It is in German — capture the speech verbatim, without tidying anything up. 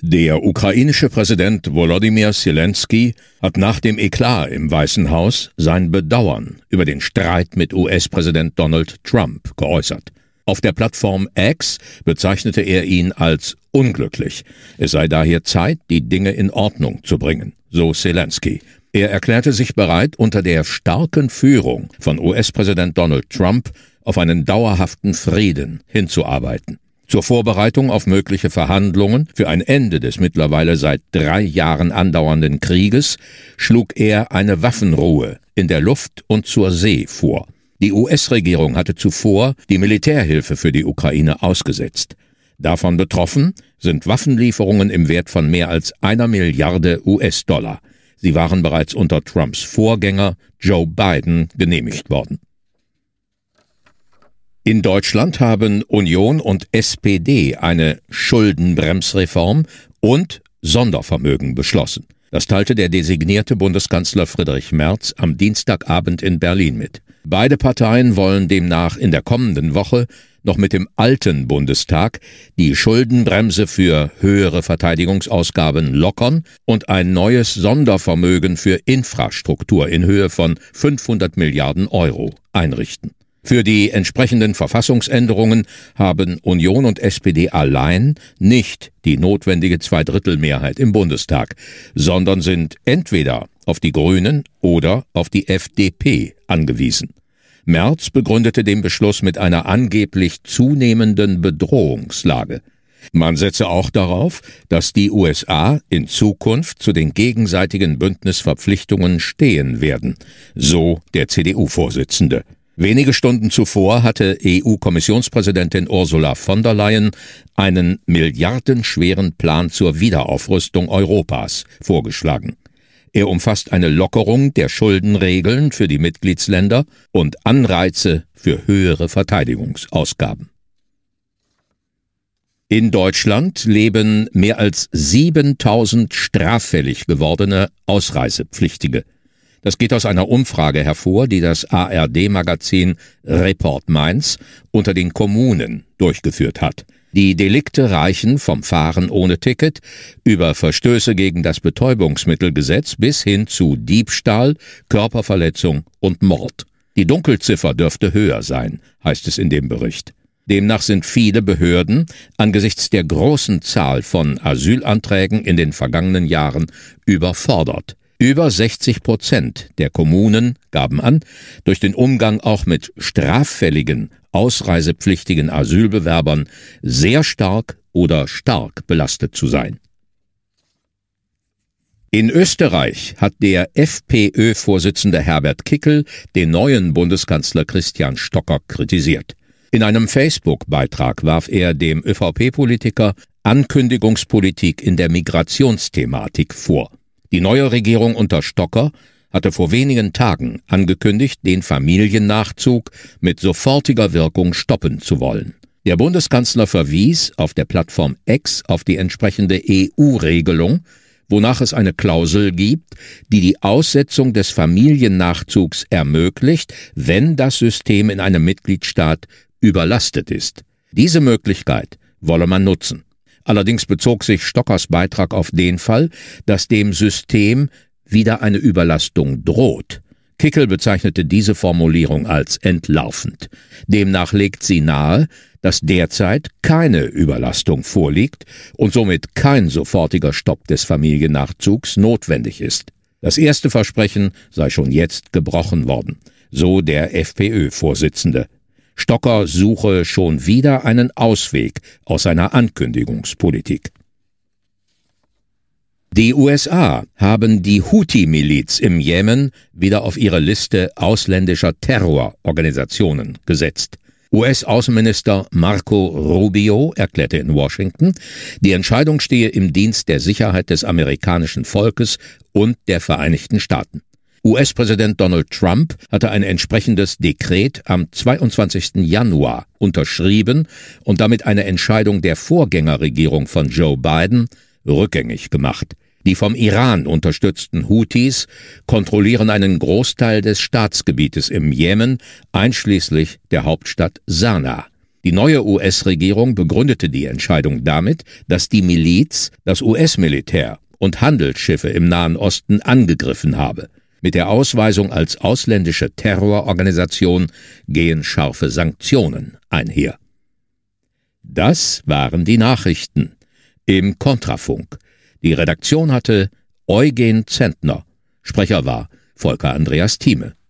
Der ukrainische Präsident Volodymyr Zelensky hat nach dem Eklat im Weißen Haus sein Bedauern über den Streit mit U S-Präsident Donald Trump geäußert. Auf der Plattform X bezeichnete er ihn als unglücklich. Es sei daher Zeit, die Dinge in Ordnung zu bringen, so Zelensky. Er erklärte sich bereit, unter der starken Führung von U S-Präsident Donald Trump auf einen dauerhaften Frieden hinzuarbeiten. Zur Vorbereitung auf mögliche Verhandlungen für ein Ende des mittlerweile seit drei Jahren andauernden Krieges schlug er eine Waffenruhe in der Luft und zur See vor. Die U S-Regierung hatte zuvor die Militärhilfe für die Ukraine ausgesetzt. Davon betroffen sind Waffenlieferungen im Wert von mehr als einer Milliarde U S-Dollar. Sie waren bereits unter Trumps Vorgänger Joe Biden genehmigt worden. In Deutschland haben Union und S P D eine Schuldenbremsreform und Sondervermögen beschlossen. Das teilte der designierte Bundeskanzler Friedrich Merz am Dienstagabend in Berlin mit. Beide Parteien wollen demnach in der kommenden Woche noch mit dem alten Bundestag die Schuldenbremse für höhere Verteidigungsausgaben lockern und ein neues Sondervermögen für Infrastruktur in Höhe von fünfhundert Milliarden Euro einrichten. Für die entsprechenden Verfassungsänderungen haben Union und S P D allein nicht die notwendige Zweidrittelmehrheit im Bundestag, sondern sind entweder auf die Grünen oder auf die F D P angewiesen. Merz begründete den Beschluss mit einer angeblich zunehmenden Bedrohungslage. Man setze auch darauf, dass die U S A in Zukunft zu den gegenseitigen Bündnisverpflichtungen stehen werden, so der C D U-Vorsitzende. Wenige Stunden zuvor hatte E U-Kommissionspräsidentin Ursula von der Leyen einen milliardenschweren Plan zur Wiederaufrüstung Europas vorgeschlagen. Er umfasst eine Lockerung der Schuldenregeln für die Mitgliedsländer und Anreize für höhere Verteidigungsausgaben. In Deutschland leben mehr als siebentausend straffällig gewordene Ausreisepflichtige. Das geht aus einer Umfrage hervor, die das A R D-Magazin Report Mainz unter den Kommunen durchgeführt hat. Die Delikte reichen vom Fahren ohne Ticket über Verstöße gegen das Betäubungsmittelgesetz bis hin zu Diebstahl, Körperverletzung und Mord. Die Dunkelziffer dürfte höher sein, heißt es in dem Bericht. Demnach sind viele Behörden angesichts der großen Zahl von Asylanträgen in den vergangenen Jahren überfordert. Über sechzig Prozent der Kommunen gaben an, durch den Umgang auch mit straffälligen, ausreisepflichtigen Asylbewerbern sehr stark oder stark belastet zu sein. In Österreich hat der FPÖ-Vorsitzende Herbert Kickl den neuen Bundeskanzler Christian Stocker kritisiert. In einem Facebook-Beitrag warf er dem ÖVP-Politiker Ankündigungspolitik in der Migrationsthematik vor. Die neue Regierung unter Stocker hatte vor wenigen Tagen angekündigt, den Familiennachzug mit sofortiger Wirkung stoppen zu wollen. Der Bundeskanzler verwies auf der Plattform X auf die entsprechende E U-Regelung, wonach es eine Klausel gibt, die die Aussetzung des Familiennachzugs ermöglicht, wenn das System in einem Mitgliedstaat überlastet ist. Diese Möglichkeit wolle man nutzen. Allerdings bezog sich Stockers Beitrag auf den Fall, dass dem System wieder eine Überlastung droht. Kickl bezeichnete diese Formulierung als entlarvend. Demnach legt sie nahe, dass derzeit keine Überlastung vorliegt und somit kein sofortiger Stopp des Familiennachzugs notwendig ist. Das erste Versprechen sei schon jetzt gebrochen worden, so der FPÖ-Vorsitzende. Stocker suche schon wieder einen Ausweg aus seiner Ankündigungspolitik. Die U S A haben die Houthi-Miliz im Jemen wieder auf ihre Liste ausländischer Terrororganisationen gesetzt. U S-Außenminister Marco Rubio erklärte in Washington, die Entscheidung stehe im Dienst der Sicherheit des amerikanischen Volkes und der Vereinigten Staaten. U S-Präsident Donald Trump hatte ein entsprechendes Dekret am zweiundzwanzigsten Januar unterschrieben und damit eine Entscheidung der Vorgängerregierung von Joe Biden rückgängig gemacht. Die vom Iran unterstützten Houthis kontrollieren einen Großteil des Staatsgebietes im Jemen, einschließlich der Hauptstadt Sanaa. Die neue U S-Regierung begründete die Entscheidung damit, dass die Miliz das U S-Militär und Handelsschiffe im Nahen Osten angegriffen habe. Mit der Ausweisung als ausländische Terrororganisation gehen scharfe Sanktionen einher. Das waren die Nachrichten im Kontrafunk. Die Redaktion hatte Eugen Zentner. Sprecher war Volker Andreas Thieme.